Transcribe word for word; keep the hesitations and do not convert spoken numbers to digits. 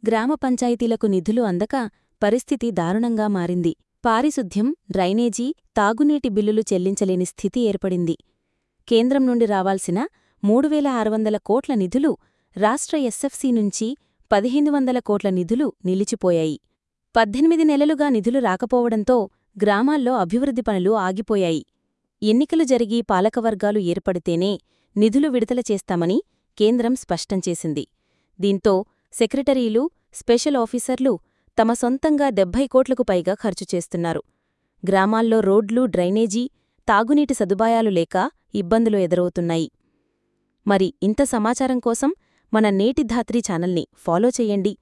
గ్రామ పంచాయతీలకు నిధులు అందక పరిస్థితి దారుణంగా మారింది. పారిశుద్ధ్యం, డ్రైనేజీ, తాగునీటి బిల్లులు చెల్లించలేని స్థితి ఏర్పడింది. కేంద్రం నుండి రావాల్సిన మూడు వేల ఆరు వందల కోట్ల నిధులు రాష్ట్ర ఎస్ఎఫ్సి నుంచి పదిహేను వందల కోట్ల నిధులు నిలిచిపోయాయి. పద్దెనిమిది నెలలుగా నిధులు రాకపోవడంతో గ్రామాల్లో అభివృద్ధి పనులు ఆగిపోయాయి. ఎన్నికలు జరిగి పాలకవర్గాలు ఏర్పడితేనే నిధులు విడుదల చేస్తామని కేంద్రం స్పష్టం చేసింది. దీంతో సెక్రటరీలు, స్పెషల్ ఆఫీసర్లు తమ సొంతంగా డెబ్బై కోట్లకు పైగా ఖర్చు చేస్తున్నారు. గ్రామాల్లో రోడ్లు, డ్రైనేజీ, తాగునీటి సదుపాయాలు లేక ఇబ్బందులు ఎదురవుతున్నాయి. మరి ఇంత సమాచారం కోసం మన నేటి ధాత్రి ఛానల్ని ఫాలో చెయ్యండి.